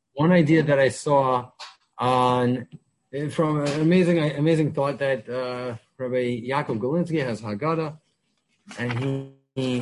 one idea that I saw on from an amazing thought that Rabbi Yaakov Galinsky has Haggadah, and he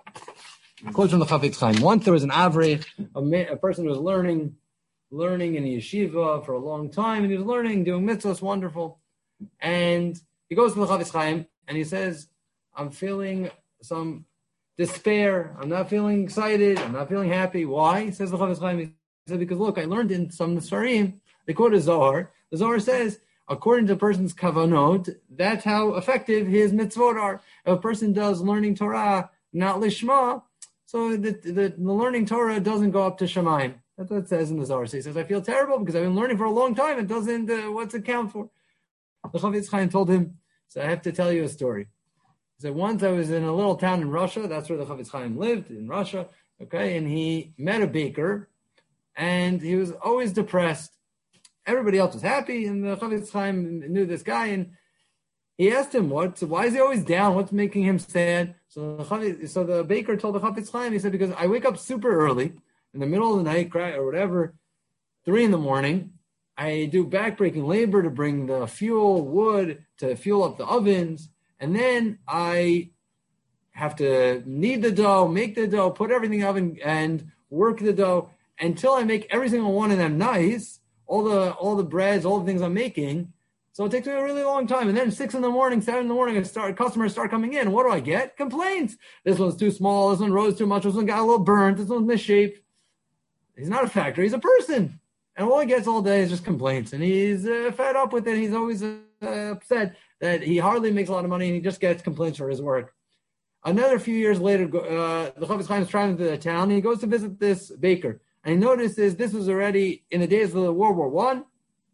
quotes from the Chafetz Chaim. Once there was an avrei, a person who was learning in yeshiva for a long time, and he was learning, doing mitzvahs, wonderful. And he goes to the Chafetz Chaim, and he says, I'm feeling some despair. I'm not feeling excited. I'm not feeling happy. Why? Says the Chafetz Chaim. He said, because look, I learned in some Nesarim, they quote a Zohar. The Zohar says, according to a person's kavanot, that's how effective his mitzvot are. If a person does learning Torah, not lishma, so the learning Torah doesn't go up to Shamayim. That's what it says in the Zohar. So he says, I feel terrible because I've been learning for a long time. It doesn't, what's it count for? The Chafetz Chaim told him, so I have to tell you a story. He said, once I was in a little town in Russia, that's where the Chafetz Chaim lived, in Russia, okay, and he met a baker, and he was always depressed. Everybody else was happy, and the Chafetz Chaim knew this guy, and he asked him, why is he always down? What's making him sad? So the baker told the Chafetz Chaim, he said, because I wake up super early, in the middle of the night, or whatever, 3 a.m, I do backbreaking labor to bring the wood, to fuel up the ovens, and then I have to knead the dough, make the dough, put everything up and work the dough until I make every single one of them nice, all the breads, all the things I'm making. So it takes me a really long time. And then 6 a.m, 7 a.m, customers start coming in. What do I get? Complaints. This one's too small. This one rose too much. This one got a little burnt. This one's misshaped. He's not a factory. He's a person. And all he gets all day is just complaints. And he's fed up with it. He's always upset that he hardly makes a lot of money and he just gets complaints for his work. Another few years later, the Chafetz Chaim is traveling to the town. And he goes to visit this baker. And he notices this was already in the days of World War I.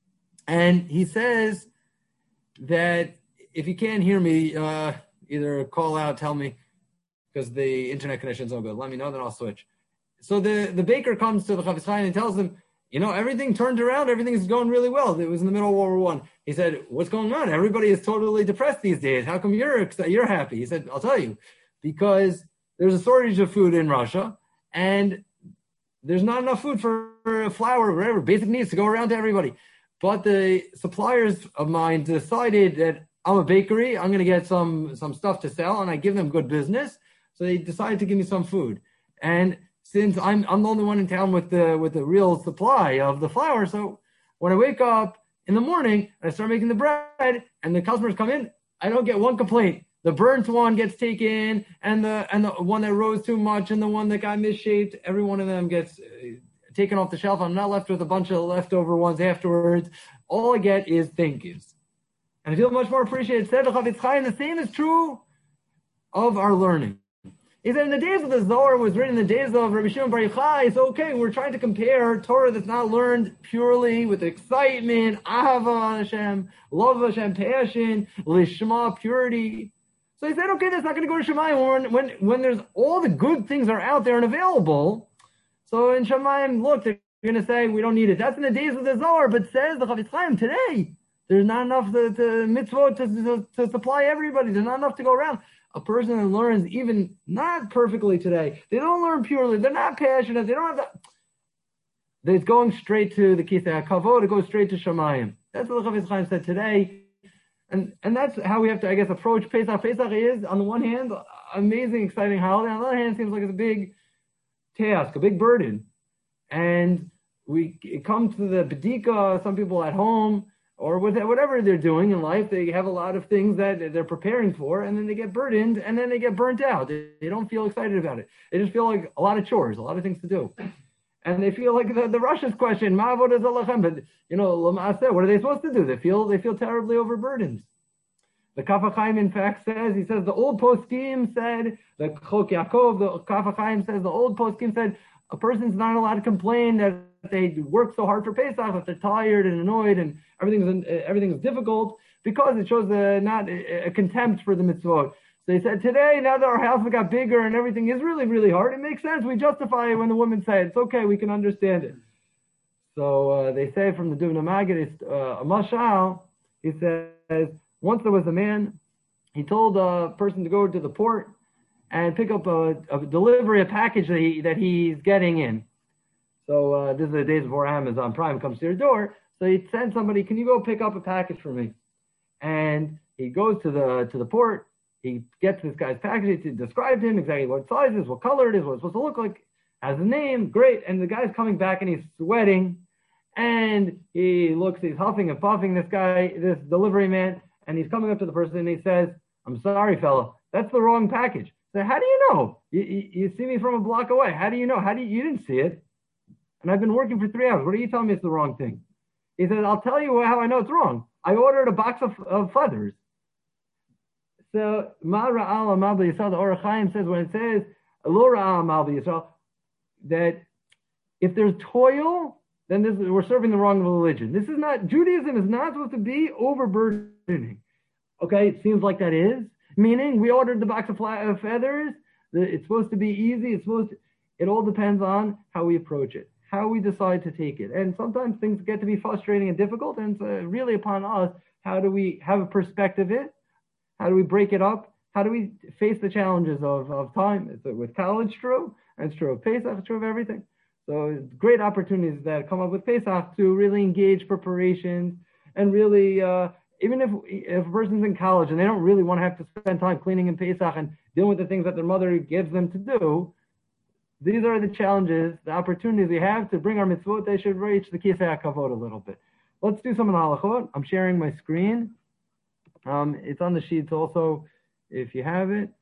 And he says that if you can't hear me, either call out, tell me, because the internet connection is no good. Let me know, then I'll switch. So the baker comes to the Chafetz Chaim and tells him, everything turned around. Everything's going really well. It was in the middle of World War I. He said, what's going on? Everybody is totally depressed these days. How come you're happy? He said, I'll tell you, because there's a shortage of food in Russia, and there's not enough food for flour, whatever, basic needs to go around to everybody. But the suppliers of mine decided that I'm a bakery. I'm going to get some stuff to sell, and I give them good business. So they decided to give me some food. And since I'm the only one in town with the real supply of the flour, so when I wake up in the morning and I start making the bread, and the customers come in, I don't get one complaint. The burnt one gets taken, and the one that rose too much, and the one that got misshaped, every one of them gets taken off the shelf. I'm not left with a bunch of leftover ones afterwards. All I get is thank yous. And I feel much more appreciated. Said the Chafetz Chaim, the same is true of our learning. He said in the days of the Zohar was written in the days of Rabbi Shimon Bar Yochai, it's okay. We're trying to compare Torah that's not learned purely with excitement, ahava Hashem, love of Hashem, passion, lishma, purity. So he said, okay, that's not going to go to Shemayim when there's all the good things are out there and available. So in Shemayim, look, they're going to say, we don't need it. That's in the days of the Zohar, but says the Chafetz Chaim, today, there's not enough mitzvot to supply everybody. There's not enough to go around. A person that learns even not perfectly today, they don't learn purely, they're not passionate, they don't have that. It's going straight to the Kisei HaKavod, it goes straight to Shemayim. That's what the Chafetz Chaim said today. And that's how we have to, I guess, approach Pesach. Pesach is, on the one hand, amazing, exciting holiday. On the other hand, it seems like it's a big task, a big burden. And we come to the B'dika, some people at home, or with whatever they're doing in life, they have a lot of things that they're preparing for, and then they get burdened, and then they get burnt out. They don't feel excited about it. They just feel like a lot of chores, a lot of things to do. And they feel like the Russia's question, Ma avodah zalachem, but what are they supposed to do? They feel terribly overburdened. The Kaf HaChaim, in fact, he says the old poskim said, the Chok Yaakov, the Kaf HaChaim says, the old poskim said, a person's not allowed to complain that they work so hard for Pesach, that they're tired and annoyed and everything is difficult, because it shows not a contempt for the mitzvot. So they said, today, now that our house got bigger and everything is really, really hard, it makes sense. We justify it when the women say it's okay, we can understand it. So they say from the Duvna Maggid, a mashal, he says, once there was a man, he told a person to go to the port and pick up a package that he's getting in. So this is the days before Amazon Prime comes to your door. So he'd send somebody, can you go pick up a package for me? And he goes to the port. He gets this guy's package. He describes him exactly what size it is, what color it is, what it's supposed to look like, has a name, great. And the guy's coming back and he's sweating. And he looks, he's huffing and puffing, this guy, this delivery man, and he's coming up to the person and he says, I'm sorry, fella, that's the wrong package. So how do you know? You see me from a block away. How do you know? You didn't see it. And I've been working for 3 hours. What are you telling me it's the wrong thing? He says, I'll tell you how I know it's wrong. I ordered a box of feathers. So, Ma'ra'al Amal B'Yisrael, the Orach Chaim says, when it says, Lo Ra'al Amal B'Yisrael, that if there's toil, then we're serving the wrong religion. This is not, Judaism is not supposed to be overburdening. Okay, it seems like that is. Meaning, we ordered the box of feathers. It's supposed to be easy. It all depends on how we approach it, how we decide to take it. And sometimes things get to be frustrating and difficult, and it's really upon us. How do we have a perspective of it? How do we break it up? How do we face the challenges of time? It's with college true, and it's true of Pesach, it's true of everything. So great opportunities that come up with Pesach to really engage preparations and really, even if a person's in college and they don't really want to have to spend time cleaning in Pesach and dealing with the things that their mother gives them to do, these are the challenges, the opportunities we have to bring our mitzvot. They should reach the Kisei HaKavod a little bit. Let's do some of the halachot. I'm sharing my screen. It's on the sheets also, if you have it.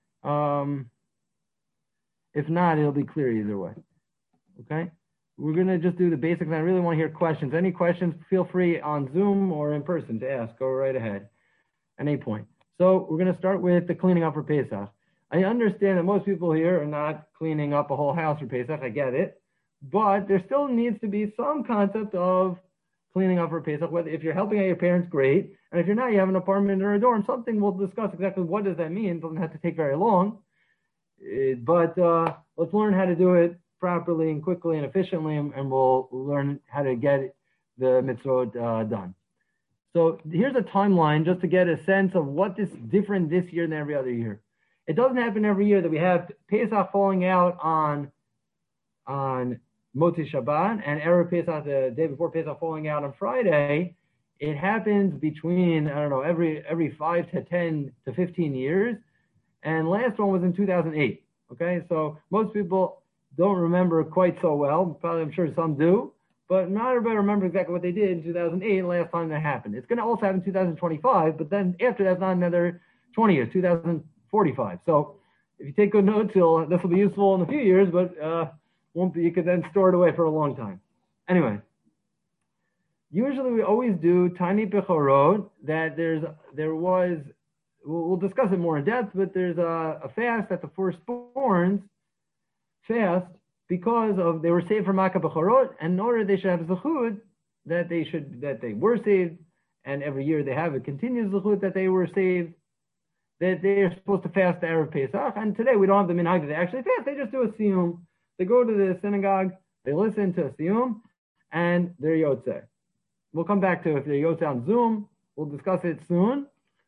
If not, it'll be clear either way. Okay? We're going to just do the basics, and I really want to hear questions. Any questions, feel free on Zoom or in person to ask. Go right ahead at any point. So we're going to start with the cleaning up for Pesach. I understand that most people here are not cleaning up a whole house for Pesach. I get it. But there still needs to be some concept of cleaning up for Pesach. Whether if you're helping out your parents, great. And if you're not, you have an apartment or a dorm, something we'll discuss exactly what does that mean. It doesn't have to take very long. But let's learn how to do it properly and quickly and efficiently, and we'll learn how to get the mitzvot done. So here's a timeline just to get a sense of what is different this year than every other year. It doesn't happen every year that we have Pesach falling out on Motzi Shabbat and Erev Pesach, the day before Pesach, falling out on Friday. It happens between, I don't know, every 5 to 10 to 15 years. And last one was in 2008. Okay, so most people don't remember quite so well. Probably, I'm sure some do, but not everybody remembers exactly what they did in 2008, last time that happened. It's going to also happen in 2025, but then after that's not another 20 years, 2045. So if you take good notes, this will be useful in a few years, but won't be. You could then store it away for a long time. Anyway, usually we always do tiny bechorot. That we'll discuss it more in depth, but there's a fast that the firstborns fast because of they were saved from Makkah Bechorot, and in order they should have zechut that they were saved, and every year they have a continuous zechut that they were saved, that they are supposed to fast the Erev Pesach. And today we don't have the minhag that they actually fast. They just do a siyum. They go to the synagogue, they listen to a siyum, and they're yotzei. We'll come back to if they're yotzei on Zoom. We'll discuss it soon.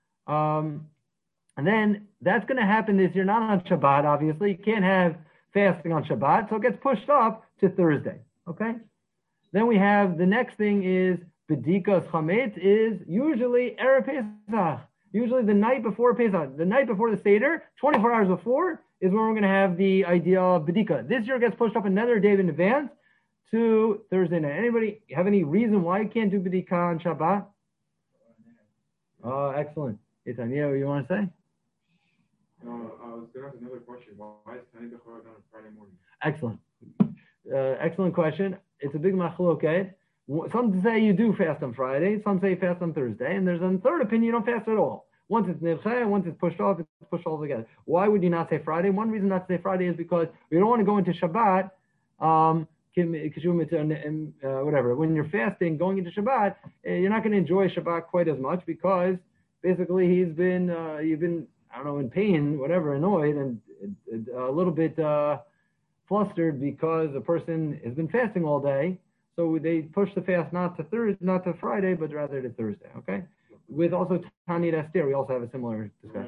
And then that's going to happen this year, not on Shabbat, obviously. You can't have fasting on Shabbat, so it gets pushed up to Thursday, okay? Then we have, the next thing is, B'dikas Chametz is usually Erev Pesach, usually the night before Pesach, the night before the Seder, 24 hours before, is when we're going to have the idea of B'dika. This year gets pushed up another day in advance to Thursday night. Anybody have any reason why you can't do B'dika on Shabbat? Excellent. Itania, you want to say? I was going to ask another question. Why is Tani Bechorot on a Friday morning? Excellent. Excellent question. It's a big machloket. Some say you do fast on Friday. Some say fast on Thursday. And there's a third opinion, you don't fast at all. Once it's nivcheh, once it's pushed off, it's pushed all together. Why would you not say Friday? One reason not to say Friday is because we don't want to go into Shabbat, whatever. When you're fasting, going into Shabbat, you're not going to enjoy Shabbat quite as much because basically you've been, I don't know, in pain, whatever, annoyed, and a little bit flustered because a person has been fasting all day. So they push the fast not to Friday, but rather to Thursday. Okay. With also Tanit Esther, we also have a similar discussion.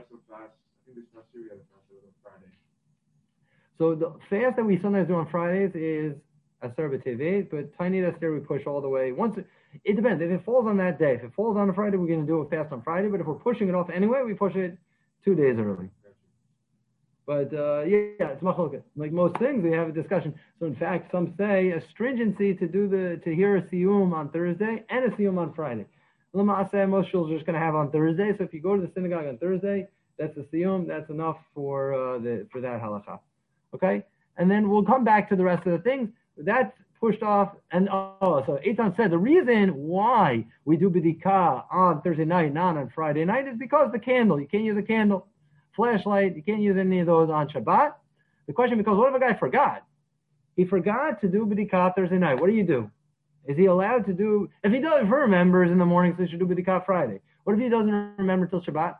So the fast that we sometimes do on Fridays is Aser b'tevet, but Tiny Aser we push all the way. It depends. If it falls on that day, if it falls on a Friday, we're going to do a fast on Friday. But if we're pushing it off anyway, we push it 2 days early. But it's machloket. Like most things, we have a discussion. So in fact, some say a stringency to hear a siyum on Thursday and a siyum on Friday. L'maaseh, most shuls are just going to have on Thursday. So if you go to the synagogue on Thursday, that's a siyum. That's enough for that halacha. Okay, and then we'll come back to the rest of the things. That's pushed off. And so Eitan said the reason why we do bidikah on Thursday night, not on Friday night, is because the candle. You can't use a candle. Flashlight, you can't use any of those on Shabbat. The question becomes, what if a guy forgot? He forgot to do bidikah Thursday night. What do you do? Is he allowed to do, if he remembers in the morning, so he should do bidikah Friday. What if he doesn't remember till Shabbat?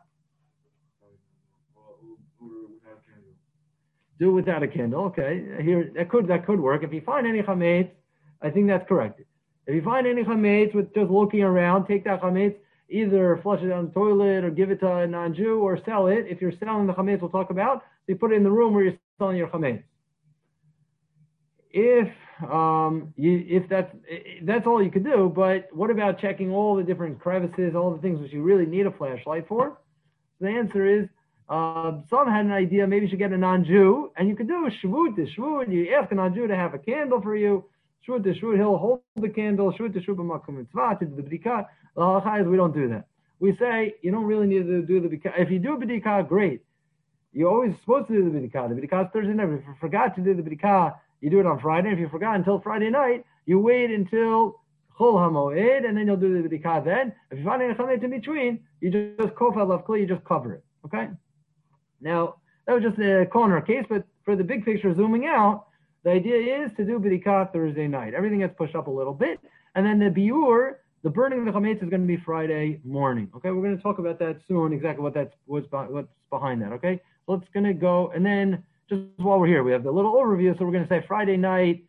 Do it without a candle. Okay, here that could work. If you find any chametz, I think that's correct. If you find any chametz with just looking around, take that chametz, either flush it down the toilet or give it to a non-Jew or sell it. If you're selling the chametz, we'll talk about. So you put it in the room where you're selling your chametz. If that's all you could do, but what about checking all the different crevices, all the things which you really need a flashlight for? The answer is, some had an idea, maybe you should get a non-Jew, and you could do shvut to shvut. You ask a non-Jew to have a candle for you. Shvut to shvut, he'll hold the candle. Shvut to shvut b'makom mitzvah, to do the b'dikah. The halacha is we don't do that. We say you don't really need to do the b'dikah. If you do b'dikah, great. You're always supposed to do the b'dikah. The b'dikah is Thursday night. If you forgot to do the b'dikah, you do it on Friday. If you forgot until Friday night, you wait until Chol HaMoed, and then you'll do the b'dikah then. If you find any chametz in between, you just kofel lavkli, you just cover it. Okay? Now, that was just a corner case, but for the big picture, zooming out, the idea is to do b'dikah Thursday night. Everything gets pushed up a little bit, and then the biur, the burning of the chametz, is going to be Friday morning. Okay, we're going to talk about that soon, exactly what's behind that. Okay, so it's going to go, and then just while we're here, we have the little overview. So we're going to say Friday night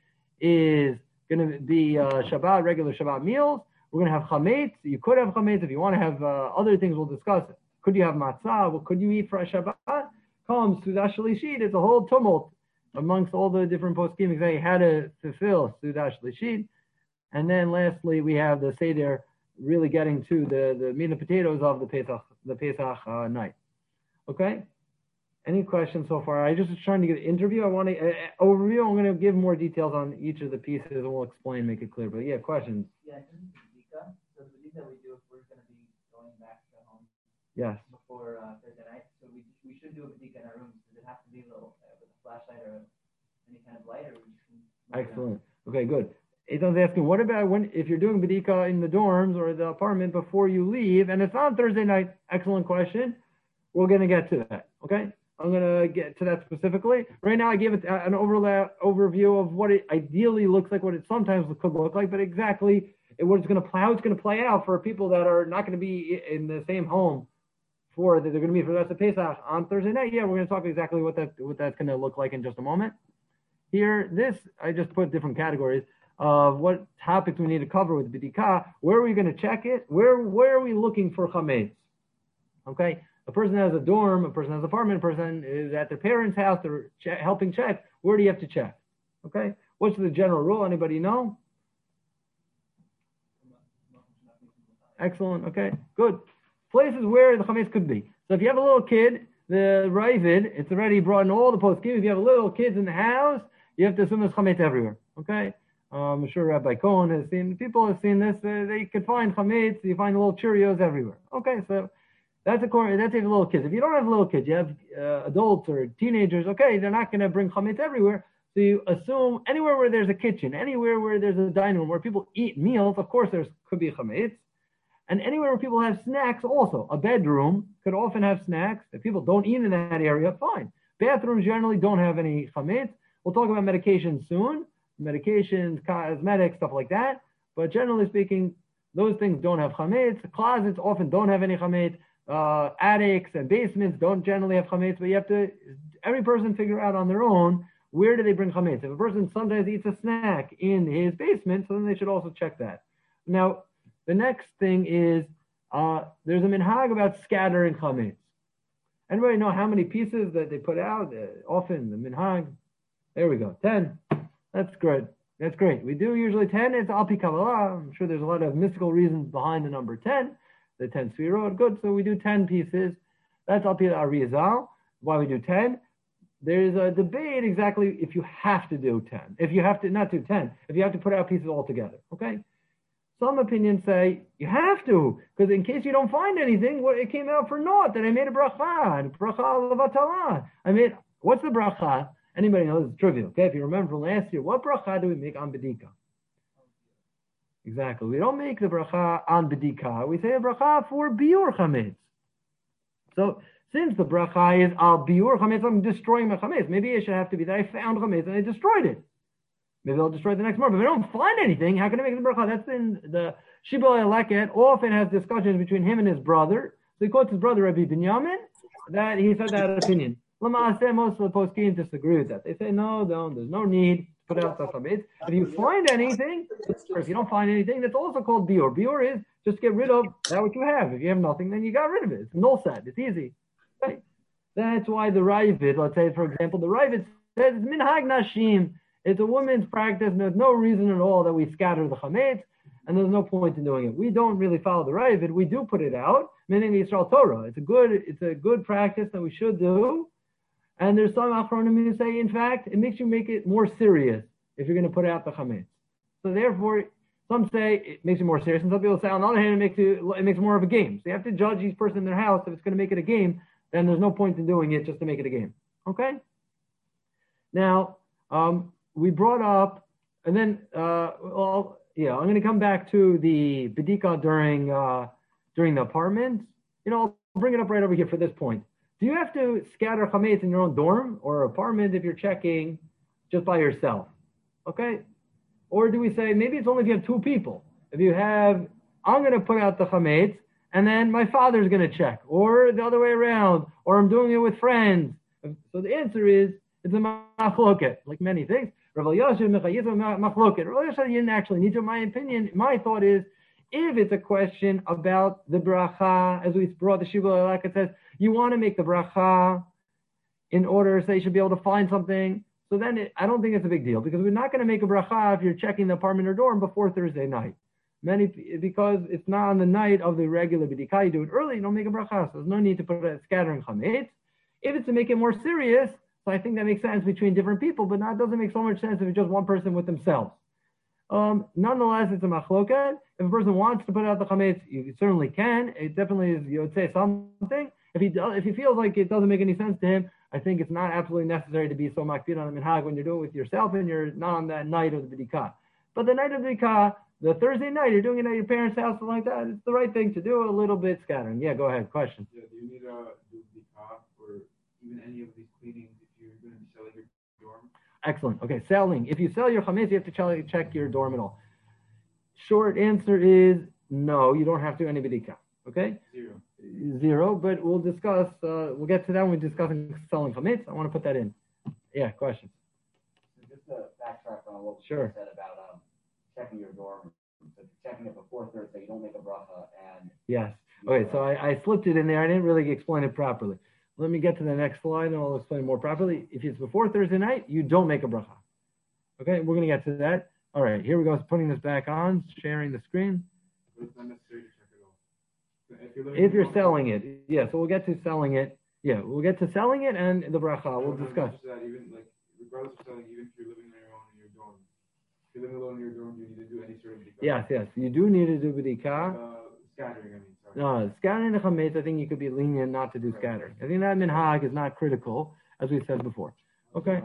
is going to be Shabbat, regular Shabbat meals. We're going to have chametz. You could have chametz if you want to have other things. We'll discuss it. Could you have matzah? What could you eat for a Shabbat? Comes Sudah Shlishit. It's a whole tumult amongst all the different poskim exactly how to fulfill Sudah Shlishit. And then lastly, we have the Seder really getting to the meat and potatoes of the Pesach night. Okay? Any questions so far? I just was trying to get an interview. I want to overview. I'm going to give more details on each of the pieces and we'll explain, make it clear. But yeah, questions? Yeah, this is B'dika. So the B'dika we do if we're going to be going back to home. Yes. Before Thursday night. So we should do a B'dika in our rooms. Does it have to be a little with a flashlight or any kind of light, or we just can? Excellent. Okay, good. Ethan's asking, what about if you're doing B'dika in the dorms or the apartment before you leave, and it's on Thursday night? Excellent question. We're going to get to that. Okay. I'm going to get to that specifically. Right now, I gave it an overview of what it ideally looks like, what it sometimes could look like, but exactly how it's going to play out for people that are not going to be in the same home that they're going to be for the rest of Pesach on Thursday night. Yeah, we're going to talk exactly what that's going to look like in just a moment. Here, I just put different categories of what topics we need to cover with B'dikah. Where are we going to check it? Where are we looking for chametz? Okay. A person has a dorm, a person has an apartment, a person is at their parents' house, they're helping check. Where do you have to check? Okay? What's the general rule? Anybody know? Excellent. Okay, good. Places where the chametz could be. So if you have a little kid, the Ravid, it's already brought in all the poskim. If you have little kids in the house, you have to assume there's chametz everywhere. Okay? I'm sure Rabbi Cohen has seen, people have seen this. They could find chametz, you find little Cheerios everywhere. Okay, so that's if you have little kids. If you don't have little kids, you have adults or teenagers, okay, they're not going to bring chametz everywhere. So you assume anywhere where there's a kitchen, anywhere where there's a dining room, where people eat meals, of course there could be chametz. And anywhere where people have snacks also. A bedroom could often have snacks. If people don't eat in that area, fine. Bathrooms generally don't have any chametz. We'll talk about medications soon. Medications, cosmetics, stuff like that. But generally speaking, those things don't have chametz. Closets often don't have any chametz. Attics and basements don't generally have chametz, but you have to, every person figure out on their own, where do they bring chametz? If a person sometimes eats a snack in his basement, so then they should also check that. Now, the next thing is, there's a minhag about scattering chametz. Anybody know how many pieces that they put out? Often, the minhag, there we go, 10. That's good. That's great. We do usually 10. It's Al Pi Kabbalah. I'm sure there's a lot of mystical reasons behind the number 10, the 10 Sfirot. Good. So we do 10 pieces. That's Al Pi Arizal. Why we do 10? There's a debate exactly if you have to do 10. If you have to, not do 10, if you have to put out pieces all together. Okay? Some opinions say you have to, because in case you don't find anything, it came out for naught, that I made a bracha levatala. What's the bracha? Anybody knows? It's trivial. Okay, if you remember from last year, what bracha do we make on bedika? Exactly. We don't make the bracha on bedika. We say a bracha for biur chametz. So since the bracha is al biur chametz, I'm destroying my chametz. Maybe it should have to be that I found chametz and I destroyed it. Maybe I'll destroy it the next morning. But if I don't find anything, how can I make the bracha? That's in the Shibbolei Leket. Often has discussions between him and his brother. So he quotes his brother Rabbi Binyamin that he said that opinion. L'maaseh, most of the poskim disagree with that. They say no, there's no need to put out the chametz. If you find anything, or if you don't find anything, that's also called biur. Biur is just get rid of that what you have. If you have nothing, then you got rid of it. It's null set. It's easy. Right? That's why the Ravid, let's say for example, the Ravid says it's minhag nashim. It's a woman's practice, and there's no reason at all that we scatter the chametz, and there's no point in doing it. We don't really follow the Ravid. We do put it out, meaning the Yisrael Torah. It's a good practice that we should do. And there's some Achronim who say, in fact, it makes you make it more serious if you're going to put out the chametz. So therefore, some say it makes it more serious, and some people say, on the other hand, it makes it more of a game. So you have to judge each person in their house. If it's going to make it a game, then there's no point in doing it just to make it a game. Okay? Now, we brought up, and then, I'm going to come back to the bedika during the apartment. I'll bring it up right over here for this point. Do you have to scatter chametz in your own dorm or apartment if you're checking just by yourself? Okay? Or do we say maybe it's only if you have two people? If you have, I'm going to put out the chametz and then my father's going to check, or the other way around, or I'm doing it with friends. So the answer is it's a machloket, like many things. Rav Elyashiv machloket. Rav Elyashiv didn't actually need to. In my opinion, my thought is, if it's a question about the bracha, as we brought the Shibbolei Leket says, you want to make the bracha in order so you should be able to find something. So then I don't think it's a big deal, because we're not going to make a bracha if you're checking the apartment or dorm before Thursday night. Because it's not on the night of the regular bedika, you do it early, you don't make a bracha. So there's no need to put a scattering chametz. If it's to make it more serious, so I think that makes sense between different people, but it doesn't make so much sense if it's just one person with themselves. Nonetheless, it's a machloket. If a person wants to put out the chametz, you certainly can. It definitely is, you would say something. If he feels like it doesn't make any sense to him, I think it's not absolutely necessary to be so makpid on the minhag when you're doing it with yourself and you're not on that night of the bedika. But the night of the bedika, the Thursday night, you're doing it at your parents' house, something like that, it's the right thing to do, a little bit scattering. Yeah, go ahead. Question. Yeah, do you need to do bedika or even any of these cleanings if you're going to be selling your dorm? Excellent. Okay, selling. If you sell your chametz, you have to check your dorm at all. Short answer is no, you don't have to do any bedika. Okay? Zero, but we'll discuss, we'll get to that when we're discussing selling chametz. I want to put that in. Yeah, questions? So just to backtrack on what sure. You said about checking your dorm. So checking it before Thursday, you don't make a bracha. And yes. Okay, so I slipped it in there. I didn't really explain it properly. Let me get to the next slide and I'll explain it more properly. If it's before Thursday night, you don't make a bracha. Okay, we're going to get to that. All right, here we go. Putting this back on, sharing the screen. It's not necessary to check it all. If you're selling it, yeah, so we'll get to selling it. Yeah, we'll get to selling it and the bracha. We'll discuss. Even like, regardless of selling, even if you're living on your own in your dorm, if you're living alone in your dorm, you need to do any sort of bedika. Yes, you do need to do bedika. Scattering, I mean. Sorry. No, scattering the chametz, I think you could be lenient not to do scattering. I think that minhag is not critical, as we said before. Okay.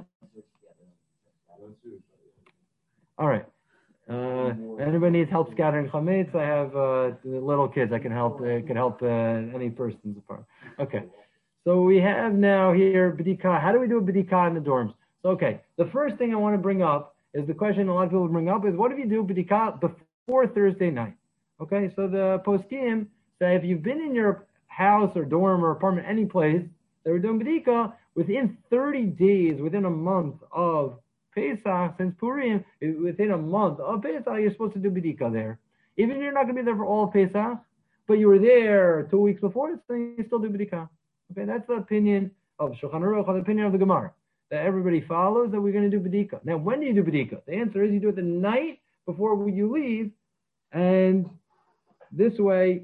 All right. Anybody needs help scattering chametz? I have little kids. I can help. Can help any person's apartment. Okay. So we have now here bedika. How do we do a bedika in the dorms? So, okay. The first thing I want to bring up is the question a lot of people bring up is, what if you do bedika before Thursday night? Okay. So the poskim say if you've been in your house or dorm or apartment, any place that we're doing bedika within 30 days, within a month of Pesach, since Purim, within a month of Pesach, you're supposed to do bedika there. Even if you're not going to be there for all of Pesach, but you were there 2 weeks before, so you still do bedika. Okay, that's the opinion of Shulchan Aruch, the opinion of the Gemara. that everybody follows that we're going to do B'dika. Now, when do you do B'dika? The answer is you do it the night before you leave, and this way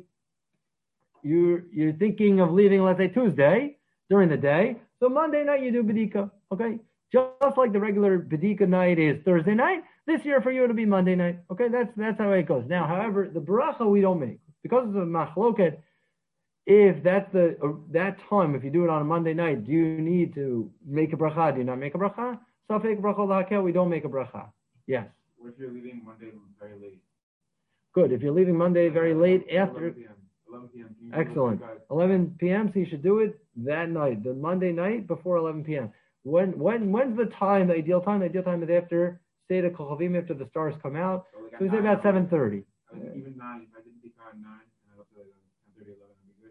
you're thinking of leaving, let's say, Tuesday during the day. So Monday night you do B'dika, okay? Just like the regular B'dika night is Thursday night, this year for you it'll be Monday night, okay? That's how it goes. Now, however, the bracha we don't make. Because of the machloket, if that's that time, if you do it on a Monday night, do you need to make a bracha? Do you not make a bracha? Safek bracha l'hakel, we don't make a bracha. Yes. What if you're leaving Monday very late? Good. If you're leaving Monday very late after 11 p.m. Excellent. 11 p.m. So you should do it that night, the Monday night before 11 p.m. When's the time? The ideal time? The ideal time is after Seder Kochavim, after the stars come out. So we say about 7:30. Even 9. If I didn't take on 9 and I left at 10:30, 11, I'd be good.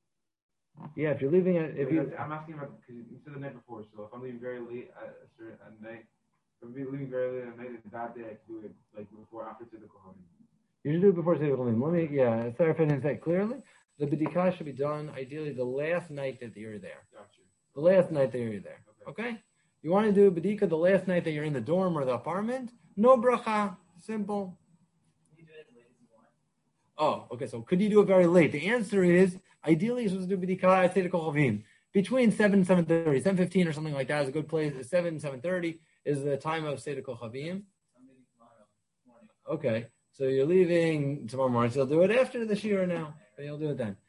Yeah, if you're leaving at I'm asking about because you said the night before. So if I'm leaving very late at night, if I'm leaving very late at night, that day I can do it like before after Seder Kochavim. You should do it before Seder Kochavim. Sorry if I didn't say it clearly. The B'dikah should be done ideally the last night that you're there. Gotcha. The last night that you're there. Okay? You want to do B'dikah the last night that you're in the dorm or the apartment? No bracha. Simple. You do it as late as you want. Oh, okay. So could you do it very late? The answer is ideally you're supposed to do B'dikah at Seder Kochavim. Between 7 and 7:30. 7:15 or something like that is a good place. 7:30 is the time of Seder Kochavim. I'm leaving tomorrow morning. Okay. So you're leaving tomorrow morning. So you'll do it after the Shira now. But you'll do it then.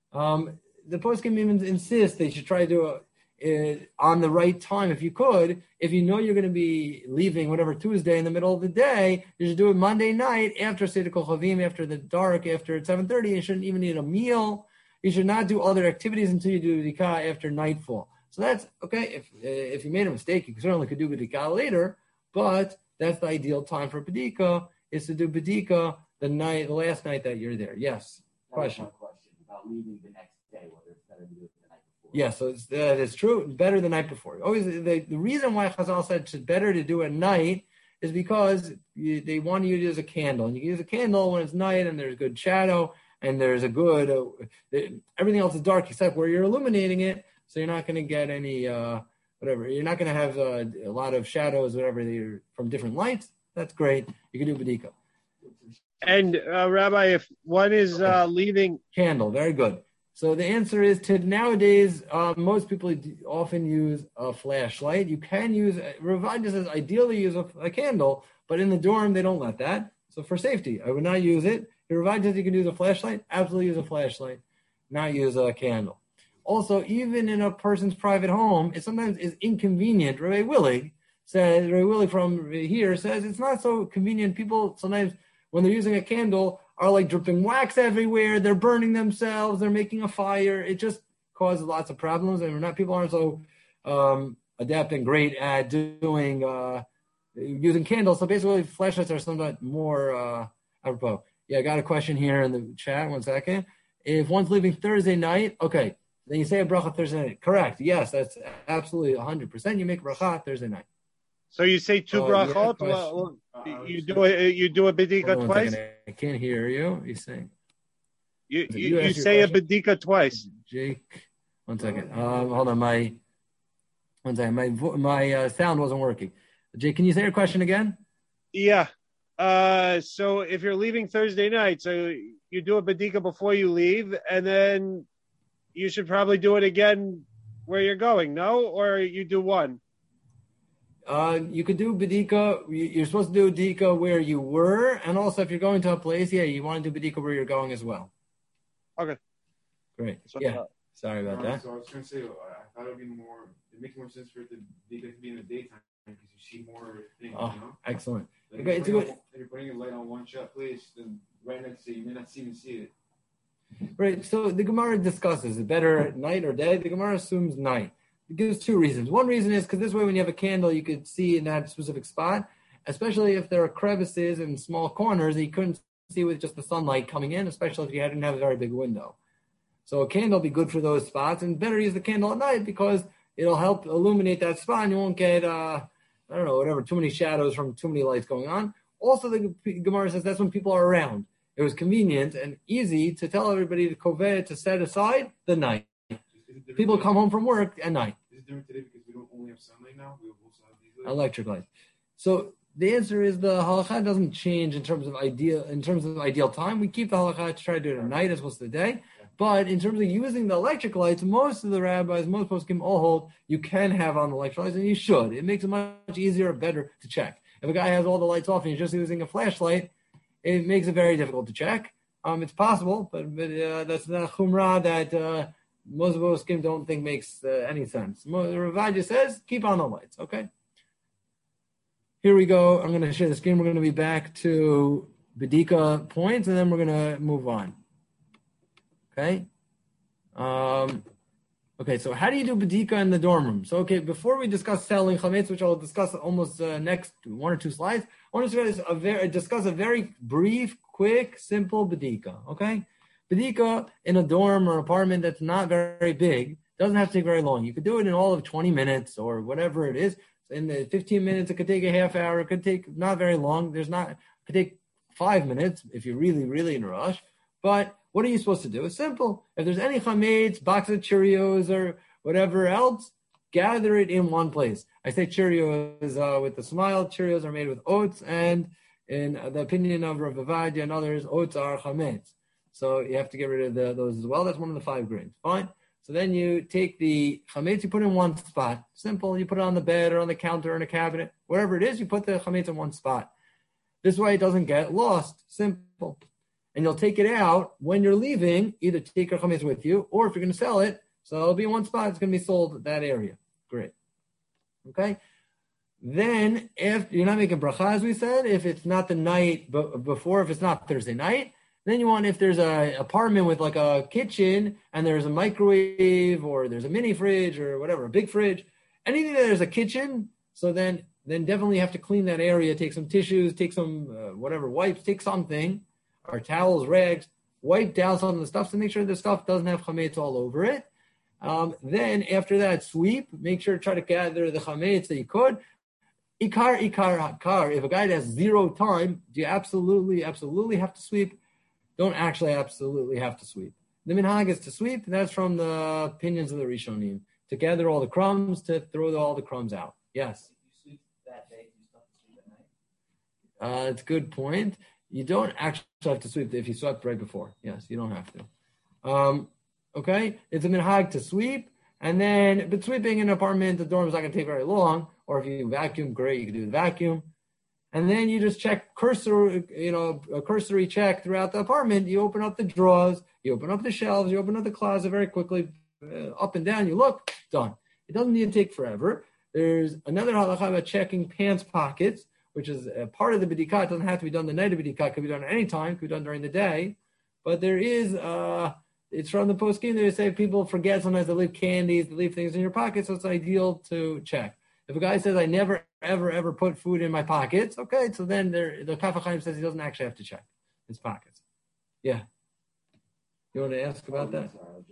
The poskim even insist that you should try to do it on the right time if you could. If you know you're going to be leaving whatever Tuesday in the middle of the day, you should do it Monday night after Seder Kochavim, after the dark, after 7:30. You shouldn't even need a meal. You should not do other activities until you do B'dikah after nightfall. So that's okay. If you made a mistake, you certainly could do B'dikah later, but that's the ideal time for B'dikah, is to do B'dikah the last night that you're there. Yes. Question. One question about leaving the next day, whether it's better to do it the night before. Yes, so that is true. Better the night before. Always the reason why Chazal said it's better to do it at night is because they want you to use a candle. And you can use a candle when it's night and there's good shadow and there's a good, everything else is dark except where you're illuminating it. So you're not going to get any, whatever. You're not going to have a lot of shadows, whatever, from different lights. That's great. You can do B'dikah. And Rabbi, if one is leaving candle, very good. So the answer is nowadays, most people often use a flashlight. You can use, Ravai says ideally use a candle, but in the dorm they don't let that. So for safety, I would not use it. If Ravai says you can use a flashlight, absolutely use a flashlight, not use a candle. Also, even in a person's private home, it sometimes is inconvenient. Rabbi Willig from here says it's not so convenient. People sometimes, when they're using a candle, are like dripping wax everywhere. They're burning themselves. They're making a fire. It just causes lots of problems. And people aren't so adept and great at doing using candles. So basically, flashlights are somewhat more apropos. Yeah, I got a question here in the chat. 1 second. If one's leaving Thursday night, okay, then you say a bracha Thursday night. Correct. Yes, that's absolutely 100%. You make a bracha Thursday night. So you say two brachot. You do a B'dikah twice. I can't hear you. You're saying you say a B'dikah twice. Jake, 1 second. Hold on. My sound wasn't working. Jake, can you say your question again? Yeah. So if you're leaving Thursday night, so you do a B'dikah before you leave, and then you should probably do it again where you're going. No, or you do one. You could do B'dikah. You're supposed to do B'dikah where you were, and also if you're going to a place, you want to do B'dikah where you're going as well. Okay. Great. Sorry about that. So I was trying to say, I thought it makes more sense for it to be in the daytime because you see more things. Excellent. Like Okay, if you're putting a light on one shot place, then right next to you may not even see it. Right. So the Gemara discusses, is it better at night or day? The Gemara assumes night. It gives two reasons. One reason is because this way when you have a candle, you could see in that specific spot, especially if there are crevices and small corners that you couldn't see with just the sunlight coming in, especially if you didn't have a very big window. So a candle will be good for those spots, and better use the candle at night because it'll help illuminate that spot and you won't get, too many shadows from too many lights going on. Also, the Gemara says that's when people are around. It was convenient and easy to tell everybody to set aside the night. People come home from work at night. Is it different today because we don't only have sunlight now, we will also have these lights. Electric lights. So the answer is the halakha doesn't change in terms of ideal time. We keep the halakha to try to do it at night as opposed to the day. But in terms of using the electric lights, most of the rabbis, most poskim all hold you can have on the electric lights, and you should. It makes it much easier or better to check. If a guy has all the lights off and he's just using a flashlight, it makes it very difficult to check. It's possible, but that's the chumrah that most poskim don't think makes any sense. Ravadia says keep on the lights. Okay. Here we go. I'm going to share the screen. We're going to be back to Bedika points, and then we're going to move on. Okay. Okay. So how do you do Bedika in the dorm room? So, okay, before we discuss selling chametz, which I'll discuss almost next 1 or 2 slides, I want to discuss a very brief, quick, simple Bedika. Okay. Bedika in a dorm or apartment that's not very big doesn't have to take very long. You could do it in all of 20 minutes or whatever it is. In the 15 minutes, it could take a half hour. It could take not very long. It could take 5 minutes if you're really, really in a rush. But what are you supposed to do? It's simple. If there's any chametz, box of Cheerios or whatever else, gather it in one place. I say Cheerios with a smile. Cheerios are made with oats, and in the opinion of Rav Ovadia and others, oats are chametz. So you have to get rid of those as well. That's one of the 5 grains. Fine. So then you take the chametz, you put it in one spot. Simple. You put it on the bed or on the counter or in a cabinet. Wherever it is, you put the chametz in one spot. This way it doesn't get lost. Simple. And you'll take it out when you're leaving. Either take your chametz with you, or if you're going to sell it, so it'll be in one spot. It's going to be sold at that area. Great. Okay. Then if you're not making bracha, as we said, if it's not the night before, if it's not Thursday night, then you want, if there's an apartment with like a kitchen and there's a microwave or there's a mini fridge or whatever, a big fridge, anything that there's a kitchen, so then definitely you have to clean that area. Take some tissues, take some wipes, take something, or towels, rags, wipe down some of the stuff to make sure the stuff doesn't have chametz all over it. Then after that, sweep. Make sure to try to gather the chametz that you could. Ikar. If a guy has 0 time, do you absolutely have to sweep? Don't actually absolutely have to sweep. The minhag is to sweep. That's from the opinions of the Rishonim. To gather all the crumbs, to throw all the crumbs out. Yes? If you sweep that day, you still have to sweep at night? It's a good point. You don't actually have to sweep if you swept right before. Yes, you don't have to. Okay? It's a minhag to sweep. And then, but sweeping in an apartment, the dorm is not going to take very long. Or if you vacuum, great, you can do the vacuum. And then you just check a cursory check throughout the apartment. You open up the drawers, you open up the shelves, you open up the closet very quickly, up and down, you look, done. It doesn't need to take forever. There's another halakha about checking pants pockets, which is a part of the bidikah. It doesn't have to be done the night of bidikah. It could be done at any time. It could be done during the day. But there is, it's from the poskim. They say people forget sometimes, they leave candies, they leave things in your pocket, so it's ideal to check. If a guy says, I never, ever put food in my pockets, okay, so then the Kaf HaChaim says he doesn't actually have to check his pockets. Yeah. You want to ask about that?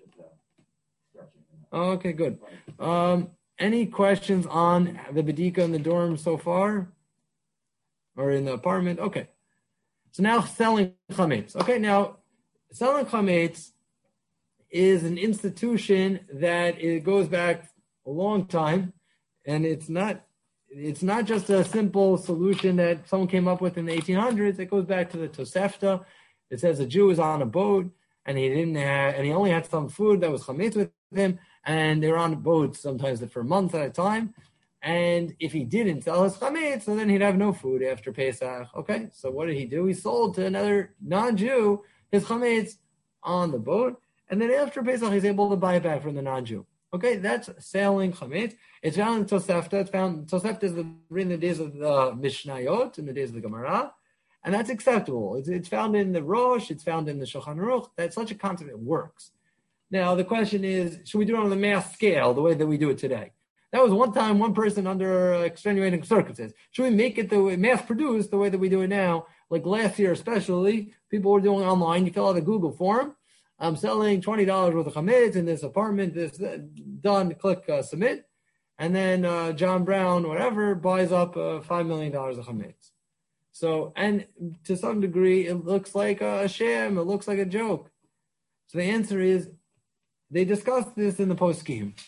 Oh, okay, good. Any questions on the Bedika in the dorm so far? Or in the apartment? Okay. So now selling chametz. Okay, now selling chametz is an institution that it goes back a long time. And it's not just a simple solution that someone came up with in the 1800s. It goes back to the Tosefta. It says a Jew was on a boat and he only had some food that was chametz with him, and they were on boats sometimes for months at a time. And if he didn't sell his chametz, so then he'd have no food after Pesach. Okay, so what did he do? He sold to another non-Jew his chametz on the boat, and then after Pesach he's able to buy it back from the non-Jew. Okay, that's selling chametz. It's found in Tosefta. Tosefta is in the days of the Mishnayot, in the days of the Gemara, and that's acceptable. It's found in the Rosh. It's found in the Shulchan Aruch. That's such a concept that works. Now the question is, should we do it on the mass scale, the way that we do it today? That was one time, one person under extenuating circumstances. Should we make it the way mass produced, the way that we do it now? Like last year, especially, people were doing online. You fill out a Google form. I'm selling $20 worth of chametz in this apartment. This done. Click submit, and then John Brown, whatever, buys up $5 million of chametz. So, and to some degree, it looks like a sham. It looks like a joke. So the answer is, they discussed this in the poskim.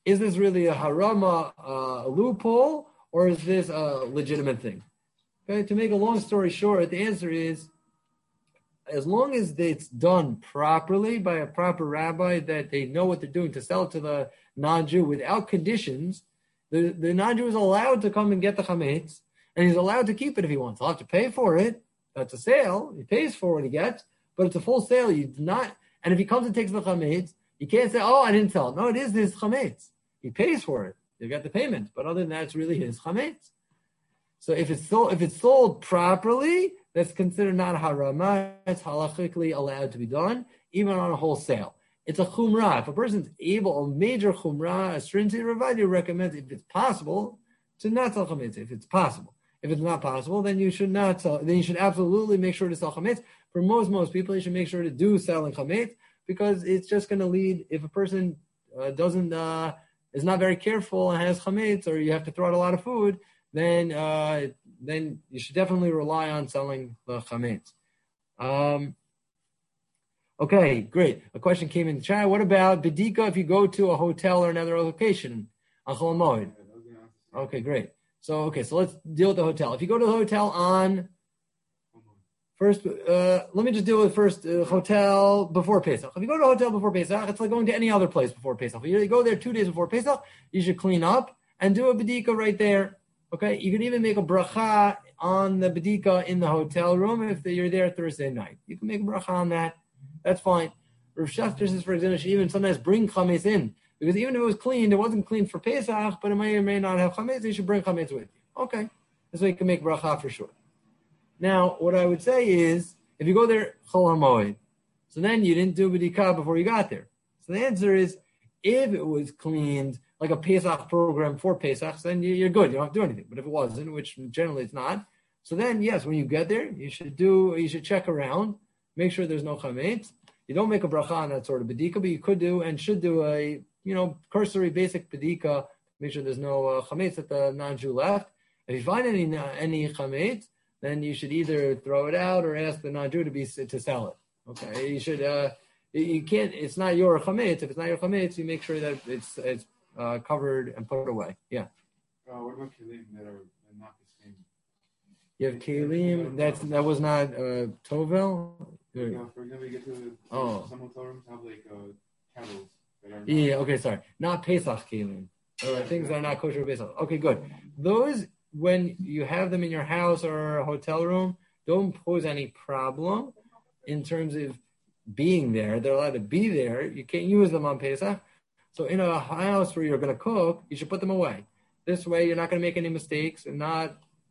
is this really a harama, a loophole, or is this a legitimate thing? Okay, to make a long story short, the answer is, as long as it's done properly by a proper rabbi, that they know what they're doing to sell it to the non-Jew without conditions, the non-Jew is allowed to come and get the chametz, and he's allowed to keep it if he wants. He'll have to pay for it. That's a sale. He pays for what he gets, but it's a full sale. You do not, and if he comes and takes the chametz, you can't say, "Oh, I didn't sell it." No, it is his chametz. He pays for it. You got the payment, but other than that, it's really his chametz. So if it's sold properly, that's considered not harama. It's halachically allowed to be done, even on a wholesale. It's a chumrah. If a person's able, a major chumrah, a stringent Ravadi recommends, if it's possible, to not sell chametz. If it's possible. If it's not possible, then you should not sell. Then you should absolutely make sure to sell chametz. For most people, you should make sure to do selling chametz, because it's just going to lead, if a person is not very careful and has chametz, or you have to throw out a lot of food, then you should definitely rely on selling the chametz. Okay, great. A question came in the chat. What about bedika if you go to a hotel or another location on Chol Hamoed? Okay, great. So let's deal with the hotel. If you go to the hotel on first, let me just deal with first hotel before Pesach. If you go to a hotel before Pesach, it's like going to any other place before Pesach. If you go there 2 days before Pesach, you should clean up and do a bedika right there. Okay, you can even make a bracha on the bedika in the hotel room if you're there Thursday night. You can make a bracha on that. That's fine. Rav Schachter says, for example, should even sometimes bring chametz in, because even if it was cleaned, it wasn't cleaned for Pesach, but it may or may not have chametz. You should bring chametz with you. Okay, this way you can make bracha for sure. Now, what I would say is, if you go there Chol Hamoed, so then you didn't do bedika before you got there. So the answer is, if it was cleaned like a Pesach program for Pesach, then you're good. You don't have to do anything. But if it wasn't, which generally it's not, so then yes, when you get there, you should check around, make sure there's no chametz. You don't make a bracha on that sort of bedika, but you could do and should do a cursory basic bedika. Make sure there's no chametz that the non-Jew left. If you find any chametz, then you should either throw it out or ask the non-Jew to sell it. Okay, you should. You can't. It's not your chametz. If it's not your chametz, you make sure that it's covered and put away. Yeah. What about kelim that are not the same? You have kelim. That was not tovel. For example, you get to some hotel rooms have like kettles that are. Yeah. Okay. Sorry. Not Pesach kelim. Things that are not kosher Pesach. Okay. Good. Those, when you have them in your house or a hotel room, don't pose any problem in terms of being there. They're allowed to be there. You can't use them on Pesach. So in a house where you're going to cook, you should put them away. This way, you're not going to make any mistakes and not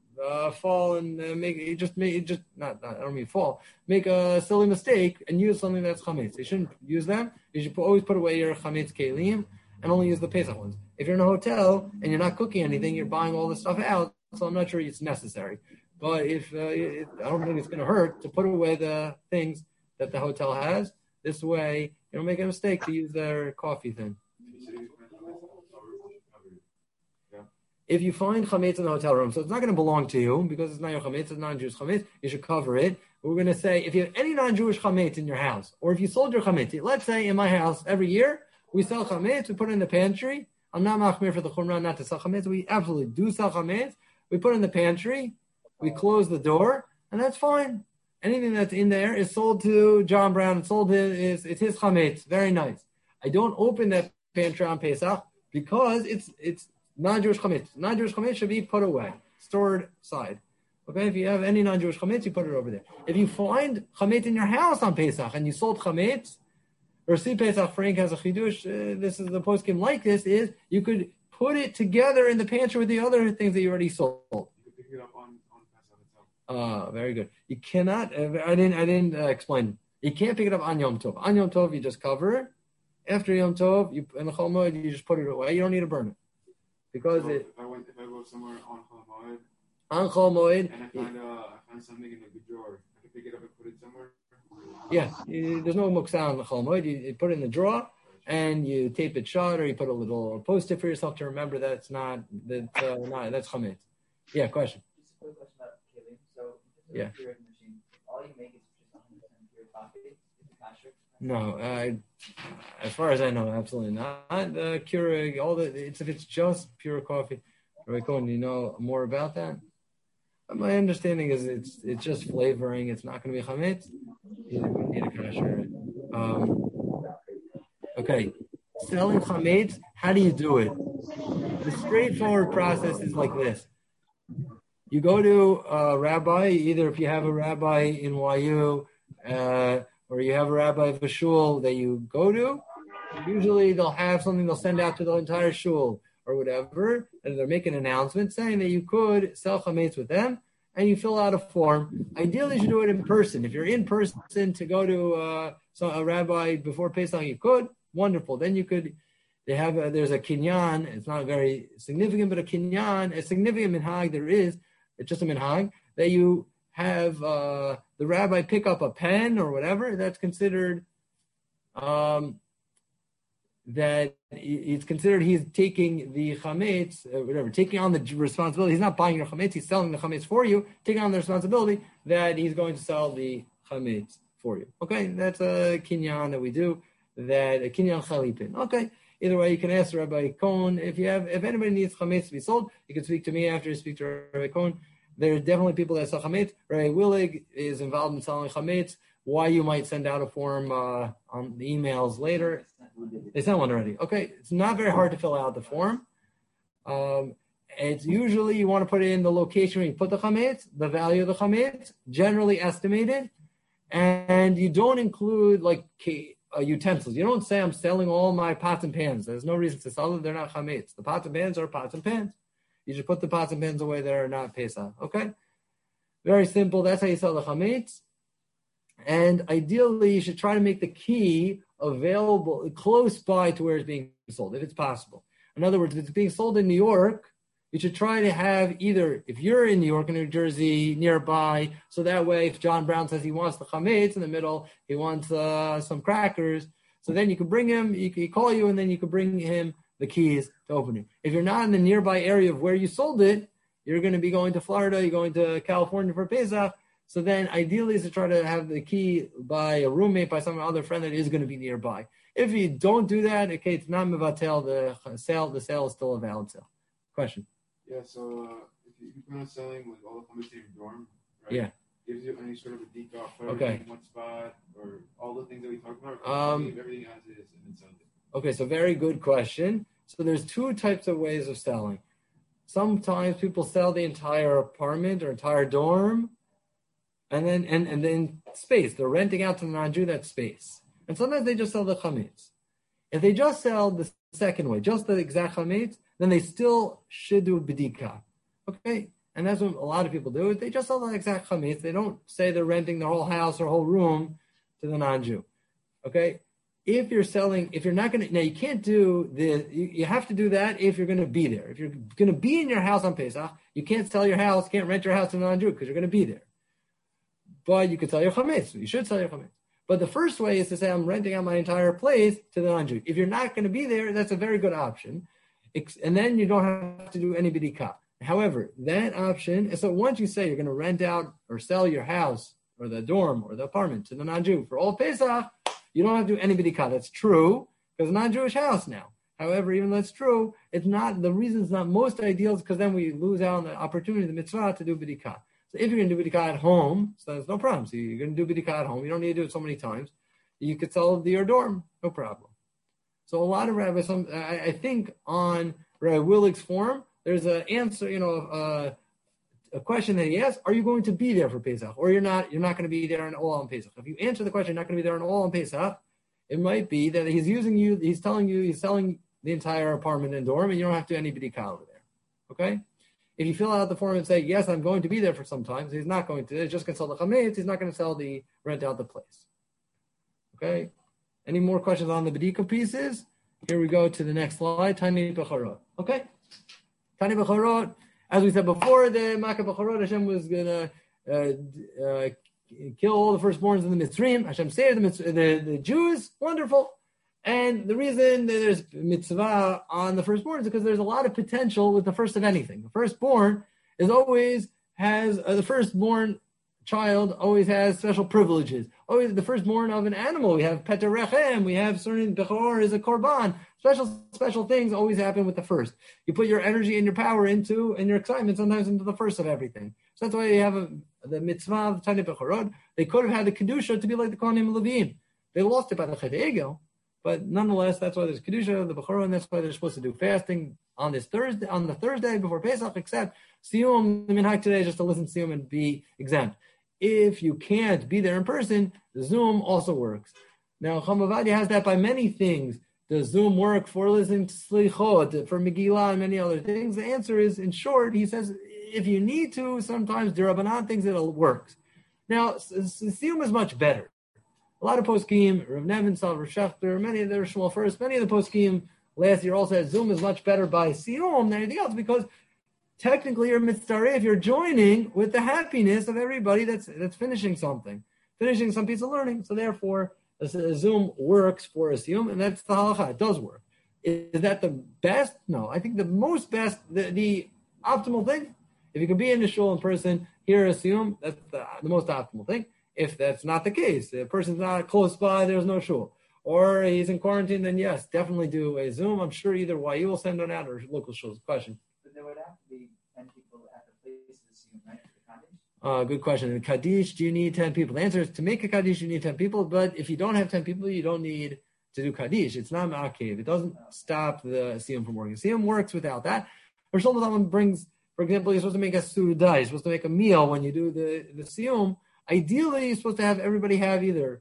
fall and make not. I don't mean fall. Make a silly mistake and use something that's chametz. You shouldn't use them. You should always put away your chametz kelim and only use the Pesach ones. If you're in a hotel and you're not cooking anything, you're buying all this stuff out. So I'm not sure it's necessary. But if I don't think it's going to hurt to put away the things that the hotel has. This way, you don't make a mistake to use their coffee thing. If you find chametz in the hotel room, so it's not going to belong to you because it's not your chametz, it's non-Jewish chametz, you should cover it. We're going to say, if you have any non-Jewish chametz in your house, or if you sold your chametz, let's say in my house, every year, we sell chametz, we put it in the pantry. I'm not machmir for the chumrah not to sell chametz. We absolutely do sell chametz. We put it in the pantry, we close the door, and that's fine. Anything that's in there is sold to John Brown. It's his chametz. Very nice. I don't open that pantry on Pesach because it's non-Jewish chametz. Non-Jewish chametz should be put away, stored aside. Okay, if you have any non-Jewish chametz, you put it over there. If you find chametz in your house on Pesach and you sold chametz, or see Pesach, Frank has a chidush. This is the poskim like this. Is you could put it together in the pantry with the other things that you already sold. You could pick it up on Pesach itself. Very good. You cannot. I didn't explain. You can't pick it up on Yom Tov. On Yom Tov, you just cover it. After Yom Tov, in the Chol Hamoed, you just put it away. You don't need to burn it because so if I go somewhere on Chol Hamoed. On Chol Hamoed, and I find something in a good drawer, I can pick it up and put it somewhere. Yeah, there's no muksa on the Chol Hamoed. You put it in the drawer and you tape it shut, or you put a little post-it for yourself to remember that's that's chametz. Yeah, question. Just a quick question about kelim. So, yeah. Machine, all you make is just 100% pure coffee. Is it kasher? No, as far as I know, absolutely not. Keurig, if it's just pure coffee. Rabbi Cohen, you know more about that? My understanding is it's just flavoring. It's not going to be chametz. You need a kasher. Okay, selling chametz. How do you do it? The straightforward process is like this. You go to a rabbi, either if you have a rabbi in YU, or you have a rabbi of a shul that you go to. Usually they'll have something they'll send out to the entire shul or whatever, and they'll make an announcement saying that you could sell chametz with them, and you fill out a form. Ideally, you should do it in person. If you're in person to go to a rabbi before Pesach, you could. Wonderful. Then you could. There's a kinyan. It's not very significant, but a significant minhag there is. It's just a minhag that you have the rabbi pick up a pen or whatever. That's considered that it's considered he's taking the chametz, whatever, taking on the responsibility. He's not buying your chametz; he's selling the chametz for you, taking on the responsibility that he's going to sell the chametz for you. Okay, that's a kinyan that we do. That a kinyan chalipin. Okay. Either way, you can ask Rabbi Cohen if anybody needs chametz to be sold. You can speak to me after you speak to Rabbi Cohen. There are definitely people that sell chametz. Rabbi Willig is involved in selling chametz. Why you might send out a form on the emails later. They sent one already. Okay, it's not very hard to fill out the form. It's usually you want to put it in the location where you put the chametz, the value of the chametz, generally estimated, and you don't include like utensils. You don't say I'm selling all my pots and pans. There's no reason to sell them. They're not chametz. The pots and pans are pots and pans. You should put the pots and pans away that are not Pesach. Okay? Very simple. That's how you sell the chametz. And ideally, you should try to make the key available close by to where it's being sold, if it's possible. In other words, if it's being sold in New York, you should try to have either, if you're in New York or New Jersey, nearby, so that way if John Brown says he wants the chametz in the middle, he wants some crackers, so then you can bring him, he can call you, and then you can bring him the keys to open it. If you're not in the nearby area of where you sold it, you're going to be going to Florida, you're going to California for Pesach, so then ideally is to try to have the key by a roommate, by some other friend that is going to be nearby. If you don't do that, okay, it's not mevatel, the sale is still a valid sale. Question? Yeah, so if you plan on selling with all the chametz in your dorm, right? Yeah. Gives you any sort of a decal, put Okay. everything in one spot, or all the things that we talked about, or leave everything as is and then sell it? Okay, so very good question. So there's two types of ways of selling. Sometimes people sell the entire apartment or entire dorm, and then space. They're renting out to the non-Jew that space. And sometimes they just sell the chametz. If they just sell the second way, just the exact chametz, then they still should do a bedika. Okay? And that's what a lot of people do. They just sell the exact chametz. They don't say they're renting their whole house or whole room to the non-Jew. Okay? If you're not going to, now you can't do this, you have to do that if you're going to be there. If you're going to be in your house on Pesach, you can't sell your house, can't rent your house to the non-Jew because you're going to be there. But you could sell your chametz. You should sell your chametz. But the first way is to say, I'm renting out my entire place to the non-Jew. If you're not going to be there, that's a very good option. And then you don't have to do any bidikah. However, that option, so once you say you're going to rent out or sell your house or the dorm or the apartment to the non-Jew for all Pesach, you don't have to do any bidikah. That's true because it's a non-Jewish house now. However, even though it's true, it's not, the reason it's not most ideal is because then we lose out on the opportunity, the mitzvah, to do bidikah. So if you're going to do bidikah at home, so there's no problem. So you're going to do bidikah at home. You don't need to do it so many times. You could sell your dorm, no problem. So a lot of rabbis, I think on Rabbi Willig's forum, there's an answer, a question that he asked: are you going to be there for Pesach, or you're not going to be there all on Pesach? If you answer the question, you're not going to be there all on Pesach, it might be that he's telling you he's selling the entire apartment and dorm, and you don't have to do any bidikah over there. Okay? If you fill out the form and say, yes, I'm going to be there for some time, so he's not going to, he's just going to sell the chametz, he's not going to rent out the place. Okay? Any more questions on the bidikah pieces? Here we go to the next slide, Tani B'charot. Okay? Tani B'charot, as we said before, the Makkah B'charot, Hashem was going to kill all the firstborns in the Mitzrayim. Hashem saved the Jews. Wonderful. And the reason that there's mitzvah on the firstborn is because there's a lot of potential with the first of anything. The firstborn is always has the firstborn child always has special privileges. Always the firstborn of an animal. We have Peter Rechem. We have certain Bechor is a Korban. Special things always happen with the first. You put your energy and your power into, and your excitement sometimes into the first of everything. So that's why you have the mitzvah of Tanya Bechorot. They could have had the Kedusha to be like the Kohanim Levim. They lost it by the Chet Egel. But nonetheless, that's why there's Kedusha, the Bechorot, and that's why they're supposed to do fasting on the Thursday before Pesach, except Siyum, the Minhag today is just to listen to Siyum and be exempt. If you can't be there in person, the Zoom also works. Now, Chacham Ovadia has that by many things. Does Zoom work for listening to Slichot, for Megillah, and many other things? The answer is, in short, he says, if you need to, sometimes the Rabbanan thinks it works. Now, Siyum is much better. A lot of poskim, Rav Nevinson, Rav Shechter, many of the Shmuel first, many of the poskim last year also said Zoom is much better by Siyum than anything else because technically you're mitzaref, you're joining with the happiness of everybody that's finishing some piece of learning. So therefore, Zoom works for a Siyum, and that's the halacha. It does work. Is that the best? No. I think the most best, the optimal thing, if you can be in the shul in person, hear a Siyum, that's the most optimal thing. If that's not the case, the person's not close by, there's no shul, or he's in quarantine, then yes, definitely do a Zoom. I'm sure either YU will send one out or local shuls. Question. But there would have to be 10 people at the place to Siyum, right? The Kaddish? Good question. In Kaddish, do you need 10 people? The answer is to make a Kaddish, you need 10 people, but if you don't have 10 people, you don't need to do Kaddish. It's not Ma'akev. It doesn't stop the Siyum from working. Siyum works without that. Or Shlomo Zalman brings, for example, you're supposed to make a Suda, you're supposed to make a meal when you do the Siyum. Ideally, you're supposed to have everybody have either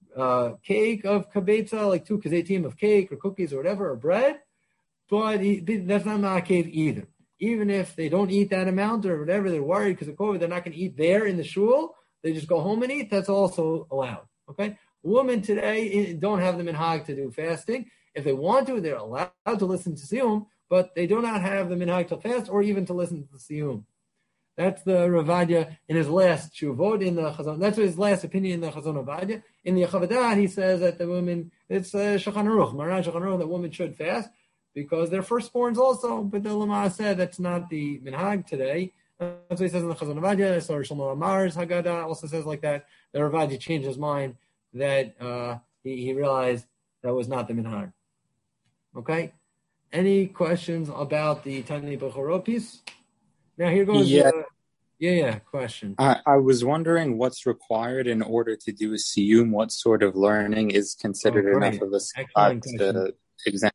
cake of kabetza, like 2 kazetim of cake or cookies or whatever, or bread, but that's not ma'akev either. Even if they don't eat that amount or whatever, they're worried because of COVID, they're not going to eat there in the shul, they just go home and eat, that's also allowed, okay? Women today don't have the minhag to do fasting. If they want to, they're allowed to listen to Siyum, but they do not have the minhag to fast or even to listen to the Siyum. That's the Ravadia in his last Shuvot in the Chazon. That's his last opinion in the Chazon Ovadia. In the Yechavadat, he says that the women, it's Shulchan Aruch, Maran Shulchan Aruch, that women should fast because they're firstborns also. But the Lama said that's not the minhag today. That's what he says in the Chazon Ovadia. So Shlomo Amar's Haggadah also says like that. The Ravadia changed his mind that he realized that was not the minhag. Okay? Any questions about the Tanya Bechorot piece? Now here goes question. I was wondering what's required in order to do a siyum. What sort of learning is considered enough of a siyum to examine?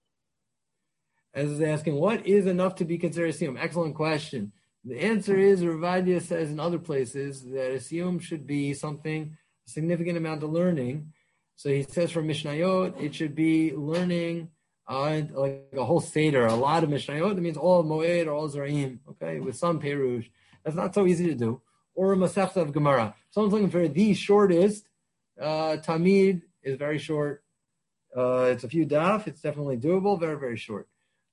As is asking, what is enough to be considered a siyum? Excellent question. The answer is, Ravadia says in other places that a siyum should be something, a significant amount of learning. So he says from Mishnayot, it should be learning like a whole Seder, a lot of Mishnayot. That means all Moed or all Zeraim, okay, with some Perush. That's not so easy to do. Or a Masechta of Gemara. Someone's looking for the shortest. Tamid is very short. It's a few daf. It's definitely doable. Very, very short.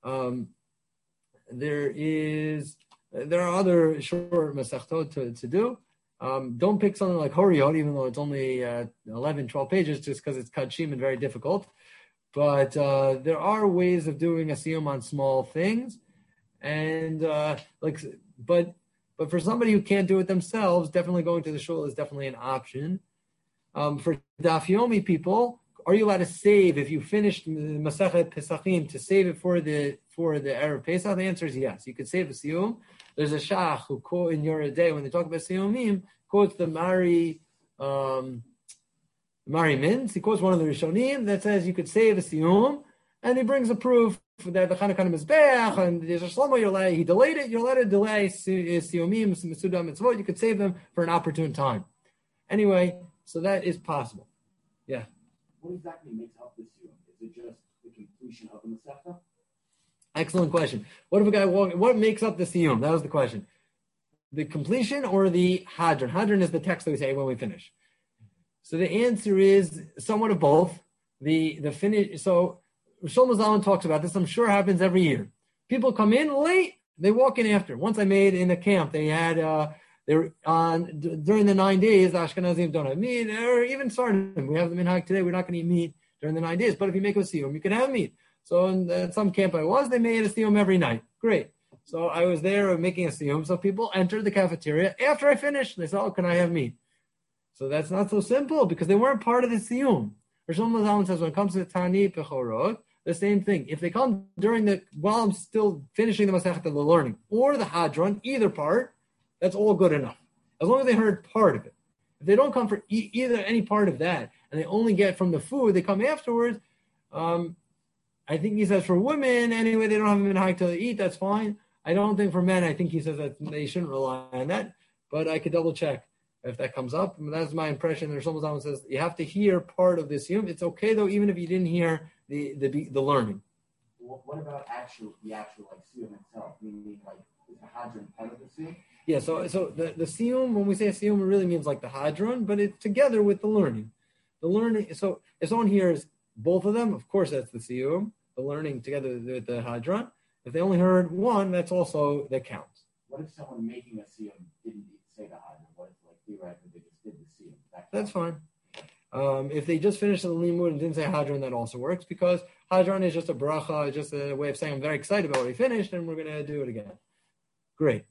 There are other short Masechtot to do. Don't pick something like Horiot, even though it's only 11, 12 pages, just because it's Kadshim and very difficult. But there are ways of doing a siyum on small things, and but for somebody who can't do it themselves, definitely going to the shul is definitely an option. For Daf Yomi people, are you allowed to save if you finished Masechet Pesachim to save it for the Erev Pesach? The answer is yes. You could save a siyum. There's a shach who quote in your day when they talk about siyumim quotes the Mari Mintz. He quotes one of the Rishonim that says you could save a siyum, and he brings a proof that the Chanukah Mizbeach and there's a Shlomo, he delayed it. You're allowed to delay siyumim, Mesuda Mitzvot. You could save them for an opportune time. Anyway, so that is possible. Yeah. What exactly makes up the siyum? Is it just the completion of the Masechta? Excellent question. What if a guy what makes up the siyum? That was the question. The completion or the hadron? Hadron is the text that we say when we finish. So the answer is somewhat of both. The finish. So Shlomo Zalman talks about this. I'm sure happens every year. People come in late. They walk in after. Once I made in a camp, they had they were on during the 9 days. The Ashkenazim don't have meat, or even Sardim. We have the minhag today. We're not going to eat meat during the 9 days. But if you make a siyum, you can have meat. So in some camp they made a siyum every night. Great. So I was there making a siyum. So people entered the cafeteria after I finished. They said, "Oh, can I have meat?" So that's not so simple because they weren't part of the siyum. Rosh Hashanah says when it comes to Tani Pechorot, the same thing. If they come while I'm still finishing the Masechet of the learning, or the Hadron, either part, that's all good enough. As long as they heard part of it. If they don't come for either any part of that, and they only get from the food, they come afterwards. I think he says for women, anyway, they don't have a minhag to eat, that's fine. I don't think for men, I think he says that they shouldn't rely on that, but I could double check if that comes up. That's my impression. There's someone says you have to hear part of this siyum. It's okay though, even if you didn't hear the learning. What about the actual like siyum itself? Meaning like is the hadron part of the siyum? Yeah, so the siyum, when we say siyum, it really means like the hadron, but it's together with the learning. The learning. So if someone hears both of them, of course that's the siyum. The learning together with the hadron. If they only heard one, that counts. What if someone making a siyum didn't say the hadron? What if like theoretically they just did the siyum? That's fine. If they just finished the limud and didn't say hadron, that also works because hadron is just a bracha, just a way of saying I'm very excited about what we finished and we're going to do it again. Great.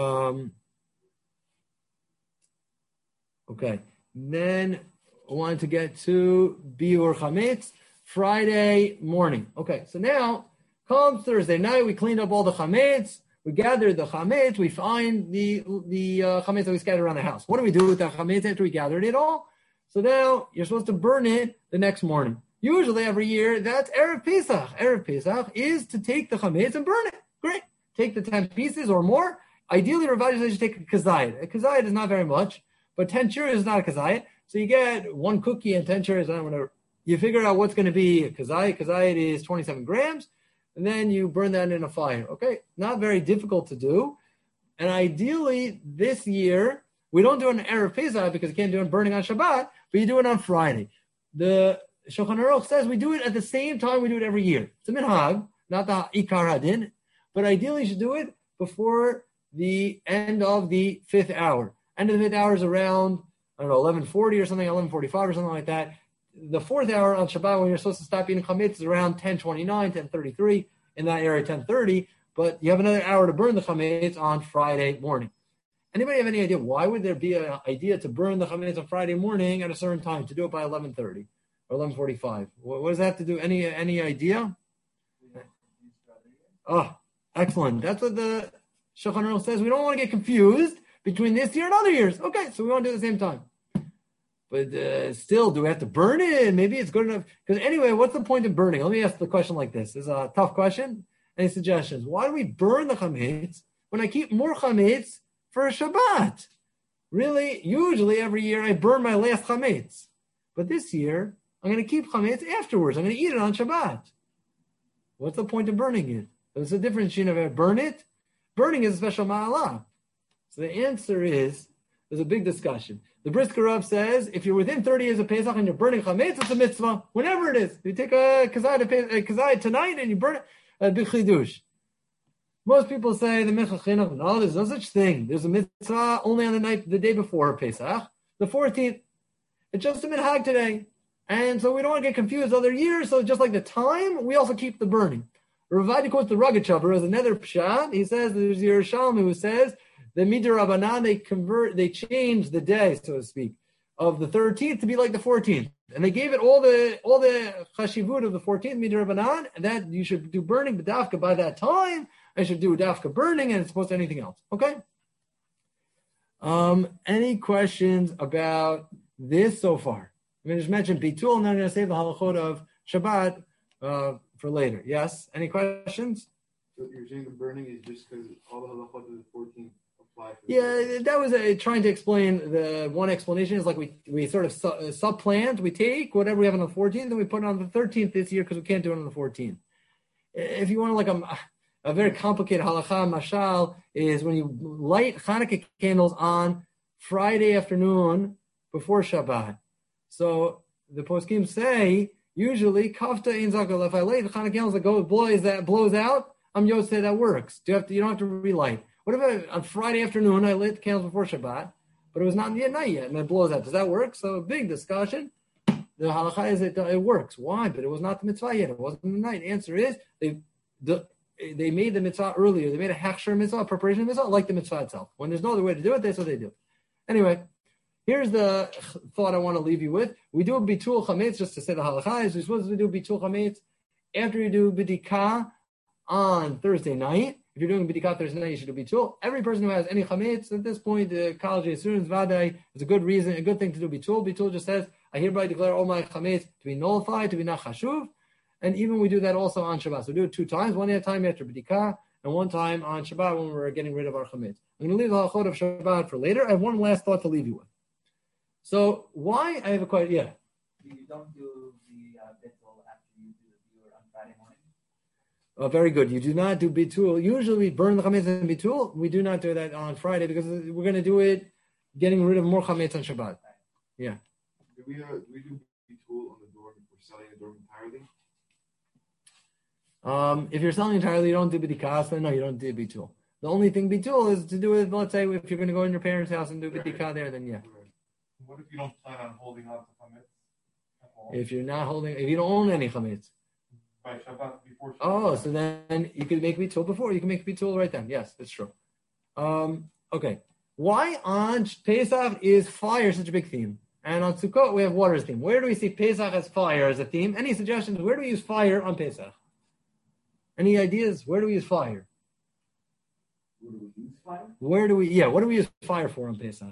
Okay. Then I wanted to get to Biur Chametz, Friday morning. Okay, so now comes Thursday night. We cleaned up all the chametz. We gathered the chametz. We find the chametz that we scattered around the house. What do we do with the chametz after we gathered it all? So now you're supposed to burn it the next morning. Usually every year, that's Erev Pesach. Erev Pesach is to take the chametz and burn it. Great. Take the 10 pieces or more. Ideally, Rav Ashi says you take a kazayit. A kazayit is not very much, but 10 shuras is not a kazayit. So you get one cookie and 10 shuras, whatever. You figure out what's going to be a kazayit. Kazayit is 27 grams. And then you burn that in a fire. Okay? Not very difficult to do. And ideally, this year, we don't do it on Erev Pesach because you can't do it burning on Shabbat, but you do it on Friday. The Shulchan Aruch says we do it at the same time we do it every year. It's a minhag, not the Ikar Hadin, but ideally you should do it before the end of the 5th hour. End of the 5th hour is around, 11:40 or something, 11:45 or something like that. The 4th hour on Shabbat when you're supposed to stop eating chametz is around 10:29, 10:33, in that area 10:30, but you have another hour to burn the chametz on Friday morning. Anybody have any idea why would there be an idea to burn the chametz on Friday morning at a certain time, to do it by 11:30 or 11:45? What does that have to do? Any idea? Oh, excellent. That's what the Shulchan Aruch says. We don't want to get confused between this year and other years. Okay, so we want to do it at the same time. But still, do we have to burn it? Maybe it's good enough. Because anyway, what's the point of burning? Let me ask the question like this. It's a tough question. Any suggestions? Why do we burn the chametz when I keep more chametz for a Shabbat? Really, usually every year I burn my last chametz. But this year, I'm going to keep chametz afterwards. I'm going to eat it on Shabbat. What's the point of burning it? There's a difference between if I burn it. Burning is a special ma'alah. So the answer is, there's a big discussion. The Brisker Rav says, if you're within 30 years of Pesach and you're burning chametz, it's a mitzvah. Whenever it is. You take a kazayit tonight and you burn it, b'chidush. Most people say the Mincha Chinuch, no, there's no such thing. There's a mitzvah only on the day before Pesach, the 14th. It's just a minhag today. And so we don't want to get confused other years. So just like the time, we also keep the burning. Rav Vaida quotes the Rogatchover as another pshat. He says there's Yerushalmi who says the Midar Rabbanan, they changed the day, so to speak, of the 13th to be like the 14th. And they gave it all the chashivut of the 14th Midar Rabbanan, and that you should do burning the dafka by that time. I should do dafka burning, and it's opposed to anything else. Okay? Any questions about this so far? I'm going to just mention Bitul, and then I'm going to save the halachot of Shabbat for later. Yes? Any questions? So you're saying the burning is just because all the halachot of the 14th apply? Yeah, that was trying to explain. The one explanation is like we sort of supplant, we take whatever we have on the 14th, and we put it on the 13th this year because we can't do it on the 14th. If you want like a very complicated halacha mashal is when you light Hanukkah candles on Friday afternoon before Shabbat. So the poskim say usually kafta in zakal. If I light the Hanukkah candles that blows out, I'm yoseh, that works. You don't have to relight. What if on Friday afternoon I lit the candles before Shabbat, but it was not yet night yet, and it blows out? Does that work? So a big discussion. The halacha is it works. Why? But it was not the mitzvah yet. It wasn't the night. The answer is they made the mitzvah earlier. They made a hechsher mitzvah, a preparation mitzvah, like the mitzvah itself. When there's no other way to do it, that's what they do. Anyway, here's the thought I want to leave you with. We do a bitul chametz, just to say the halacha is we're supposed to do bitul chametz after you do bidikah on Thursday night. If you're doing bidikah Thursday night, you should do bitul. Every person who has any chametz at this point, the college students, vadai, is a good reason, a good thing to do bitul. Bitul just says, I hereby declare all my chametz to be nullified, to be not chashuv. And even we do that also on Shabbat. So we do it 2 times, one at a time after bidikah, and 1 time on Shabbat when we're getting rid of our chametz. I'm going to leave the halachot of Shabbat for later. I have one last thought to leave you with. So why, I have a question, yeah. You don't do the bitul after you do the biur on Friday morning? Oh, very good. You do not do bitul. Usually we burn the chametz in bitul. We do not do that on Friday because we're going to do it getting rid of more chametz on Shabbat. Yeah. Do we do bitul on the door if we're selling the door entirely? If you're selling entirely, you don't do bidikah, so no, you don't do bitul. The only thing bitul is to do it, let's say, if you're going to go in your parents' house and do bidikah there, then yeah. What if you don't plan on holding on to chametz at all? If you don't own any chametz. By Shabbat, before Shabbat. Oh, so then you could make bitul before. You can make bitul right then. Yes, that's true. Okay. Why on Pesach is fire such a big theme? And on Sukkot, we have water as a theme. Where do we see Pesach as fire as a theme? Any suggestions? Where do we use fire on Pesach? Any ideas? Where do we use fire? Where do we use fire? What do we use fire for on Pesach?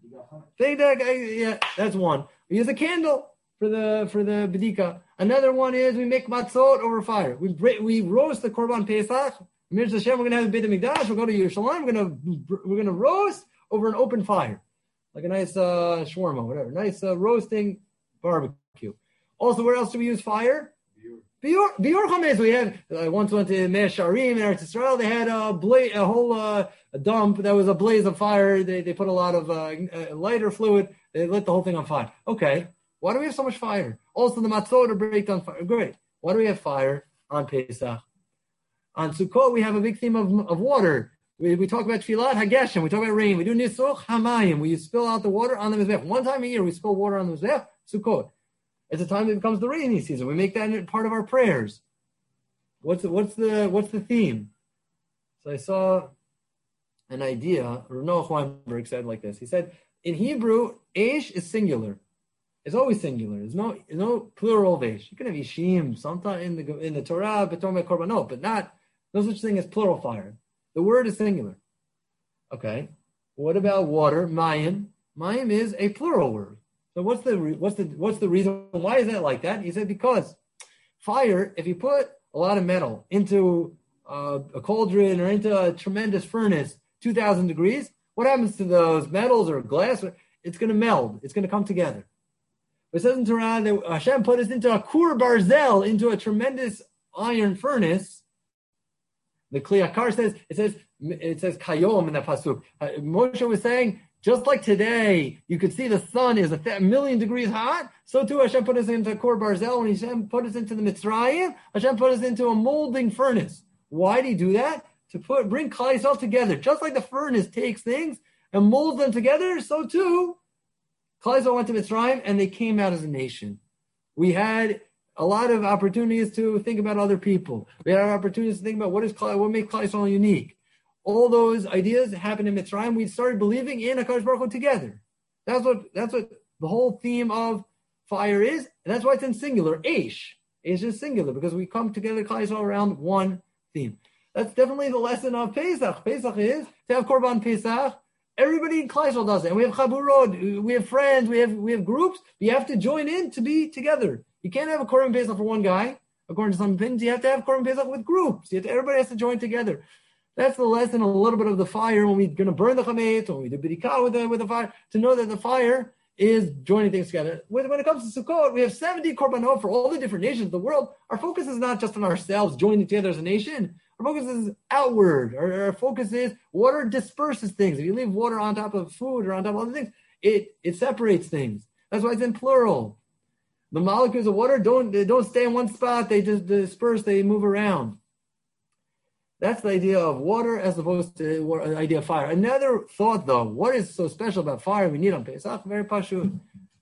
Yeah, that's one. We use a candle for the bedika. Another one is we make matzot over fire. We roast the korban Pesach. Mir Hashem, we're gonna have a Beit Hamikdash. We'll go to Yerushalayim. We're gonna roast over an open fire, like a nice shawarma, whatever. Nice roasting barbecue. Also, where else do we use fire? Biur chametz. We had once went to Mea Sharim in Eretz Yisrael. They had a whole dump that was a blaze of fire. They put a lot of lighter fluid. They lit the whole thing on fire. Okay, why do we have so much fire? Also, the matzot are baked on fire. Great. Why do we have fire on Pesach? On Sukkot, we have a big theme of water. We talk about tfilat hageshem. We talk about rain. We do nisuch hamayim. We spill out the water on the mizbech. One time a year, we spill water on the mizbech. Sukkot. It's a time that becomes the rainy season. We make that part of our prayers. What's the theme? So I saw an idea. Noach Weinberg said like this. He said, in Hebrew, Eish is singular. It's always singular. There's no plural of Eish. You can have Ishim sometimes in the Torah, but korbanot, but not no such thing as plural fire. The word is singular. Okay. What about water? Mayim. Mayim is a plural word. So what's the reason? Why is that like that? He said because fire, if you put a lot of metal into a cauldron or into a tremendous furnace, 2,000 degrees, what happens to those metals or glass? It's going to meld. It's going to come together. But it says in Torah that Hashem put us into a kur barzel, into a tremendous iron furnace. The Kli Yakar says it says kayom in that pasuk. Moshe was saying, just like today, you could see the sun is a million degrees hot. So too, Hashem put us into Kor Barzel. When Hashem put us into the Mitzrayim, Hashem put us into a molding furnace. Why did he do that? To bring Klal Yisrael together. Just like the furnace takes things and molds them together, so too, Klal Yisrael went to Mitzrayim and they came out as a nation. We had a lot of opportunities to think about other people. We had opportunities to think about what makes Klal Yisrael unique. All those ideas happened in Mitzrayim. We started believing in HaKadosh Baruch Hu together. That's what the whole theme of fire is. And that's why it's in singular. Eish is singular because we come together around one theme. That's definitely the lesson of Pesach. Pesach is to have Korban Pesach. Everybody in Klal Yisrael does it. And we have Chaburot, we have friends, we have groups. You have to join in to be together. You can't have a Korban Pesach for one guy. According to some opinions, you have to have Korban Pesach with groups. Everybody has to join together. That's the lesson, a little bit of the fire when we're going to burn the chametz, when we do bidikah with the fire, to know that the fire is joining things together. When it comes to Sukkot, we have 70 korbanot for all the different nations of the world. Our focus is not just on ourselves joining together as a nation. Our focus is outward. Our focus is water disperses things. If you leave water on top of food or on top of other things, it separates things. That's why it's in plural. The molecules of water don't stay in one spot. They just disperse. They move around. That's the idea of water as opposed to the idea of fire. Another thought, though, what is so special about fire we need on Pesach? Very pashut.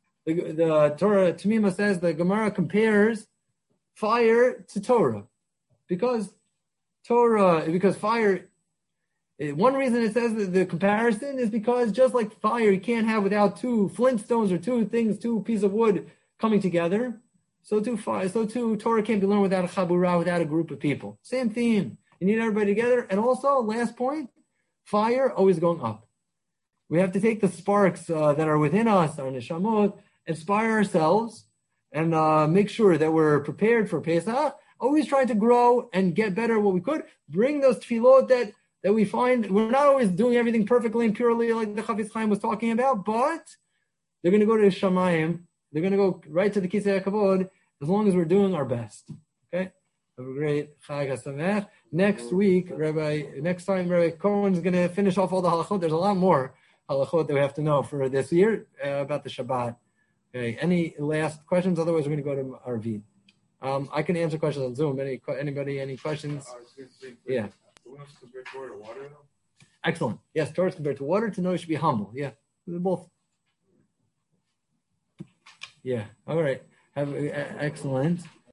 The Torah Tamima says the Gemara compares fire to Torah because fire One reason it says that the comparison is because just like fire, you can't have without two flintstones or two pieces of wood coming together. So too Torah can't be learned without a chabura, without a group of people. Same theme. You need everybody together. And also, last point, fire always going up. We have to take the sparks that are within us, our neshamot, inspire ourselves, and make sure that we're prepared for Pesach. Always trying to grow and get better what we could. Bring those tefillot that we find. We're not always doing everything perfectly and purely like the Chafetz Chaim was talking about, but they're going to go to Shamayim. They're going to go right to the Kisei HaKavod as long as we're doing our best. Okay? Have a great Chag HaSameach. Next time, Rabbi Cohen's going to finish off all the halachot. There's a lot more halachot that we have to know for this year about the Shabbat. Okay. Any last questions? Otherwise, we're going to go to Arvid. I can answer questions on Zoom. Anybody, any questions? Yeah. Compared to Torah to water, though? Excellent. Yes, Torah is compared to water. To know you should be humble. Yeah. They're both. Yeah. All right. Excellent.